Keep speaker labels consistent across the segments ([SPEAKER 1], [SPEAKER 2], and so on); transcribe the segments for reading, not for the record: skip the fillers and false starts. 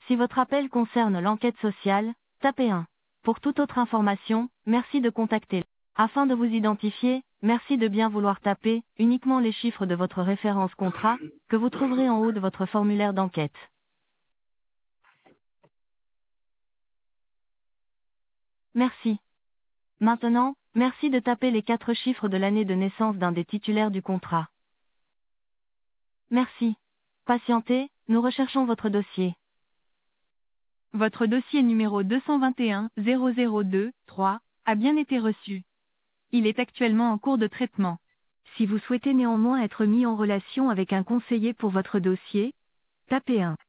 [SPEAKER 1] Si votre appel concerne l'enquête sociale, tapez 1. Pour toute autre information, merci de contacter. Afin de vous identifier, merci de bien vouloir taper uniquement les chiffres de votre référence contrat, que vous trouverez en haut de votre formulaire d'enquête. Merci. Maintenant, merci de taper les 4 chiffres de l'année de naissance d'un des titulaires du contrat. Merci. Patientez, nous recherchons votre dossier.
[SPEAKER 2] Votre dossier numéro 221 002 3 a bien été reçu. Il est actuellement en cours de traitement. Si vous souhaitez néanmoins être mis en relation avec un conseiller pour votre dossier, tapez 1.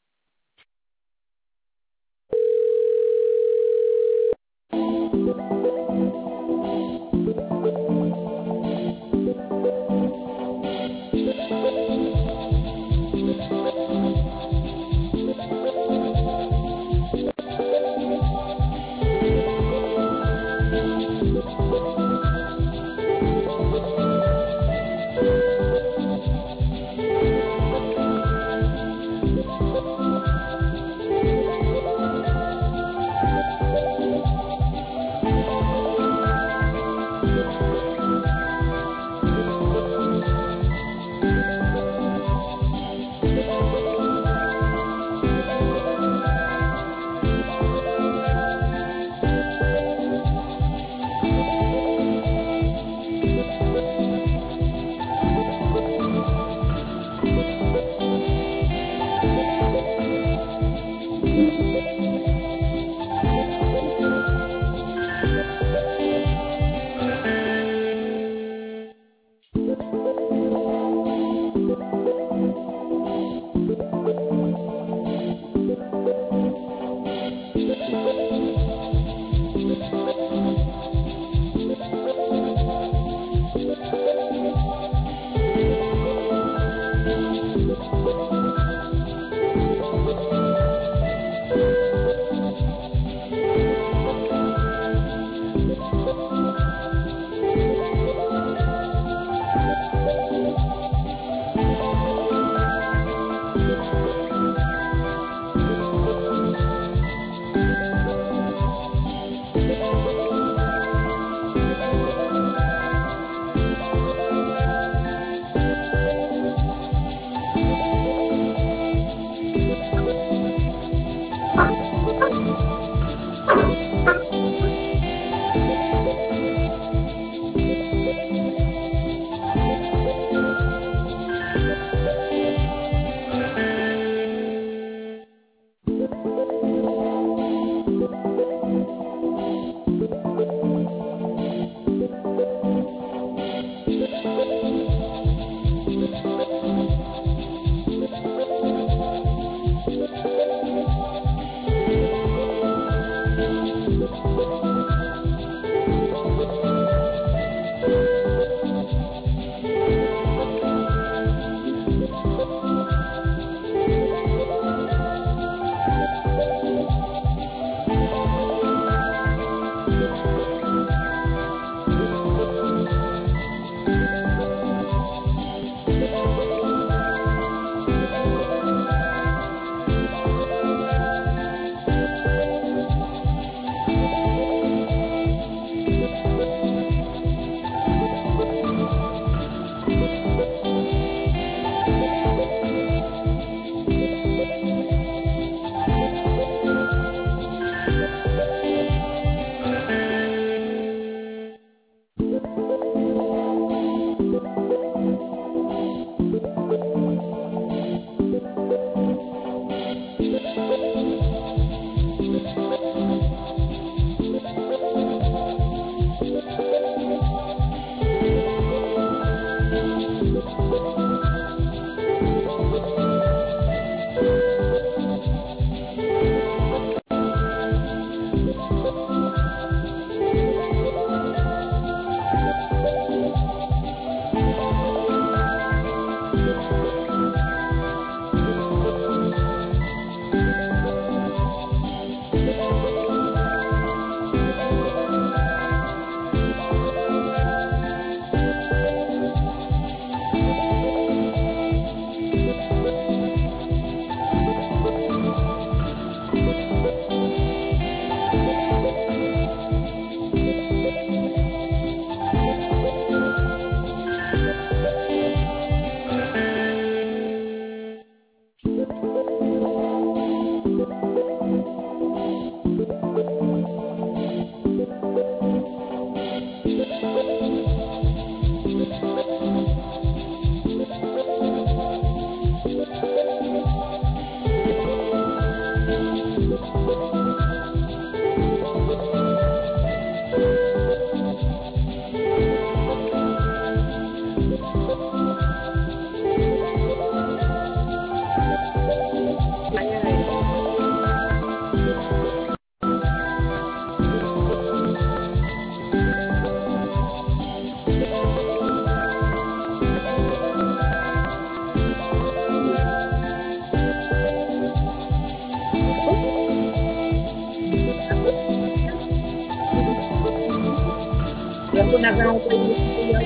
[SPEAKER 3] on avait envoyé plusieurs.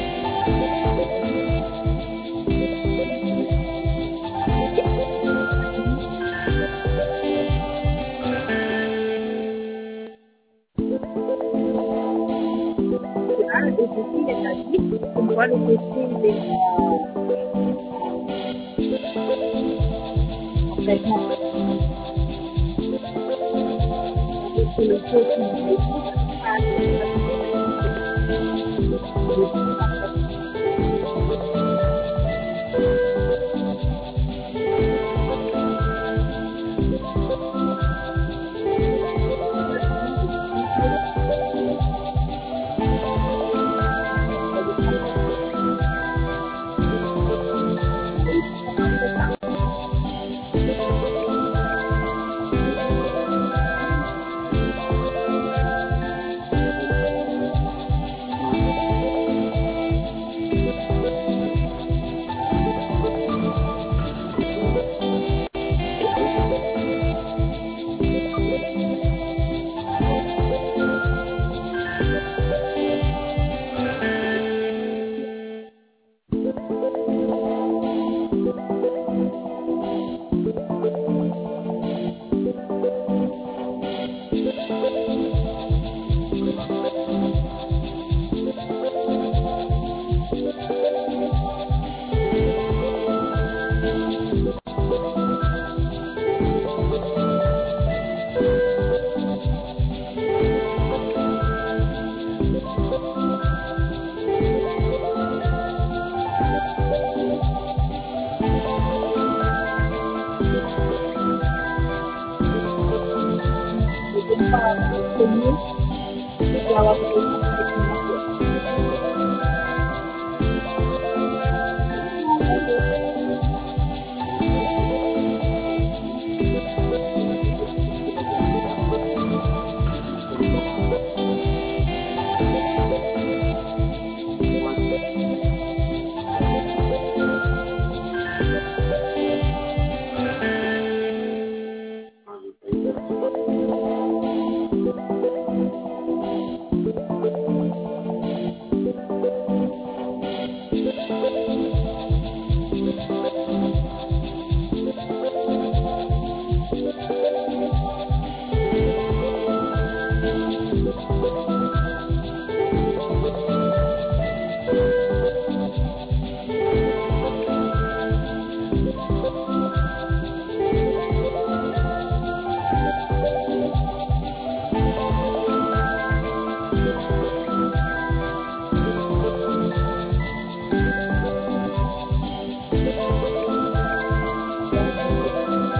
[SPEAKER 3] Et puis, il est dit qu'on doit le laisser en traitement. C'est le fait